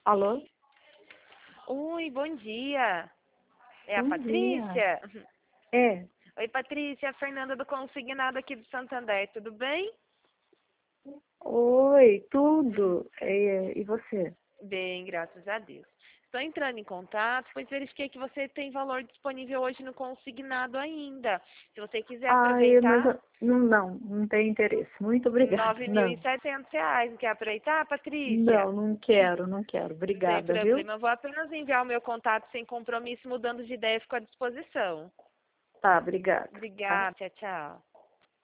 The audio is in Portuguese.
Alô? Oi, bom dia. É a Bom dia. Patrícia? É. Oi, Patrícia, é a Fernanda do Consignado aqui do Santander, tudo bem? Oi, tudo. E você? Bem, graças a Deus. Estou entrando em contato, pois verifiquei que você tem valor disponível hoje no Consignado ainda. Se você quiser Mas aproveitar, não tem interesse. Muito obrigada. nove mil e Não. setecentos reais. Quer aproveitar, Patrícia? Não quero, não quero. Sem Obrigada, viu? problema, eu vou apenas enviar o meu contato sem compromisso, mudando de ideia, fico à disposição. Tá, obrigada. Tá? Obrigada, tchau, tchau.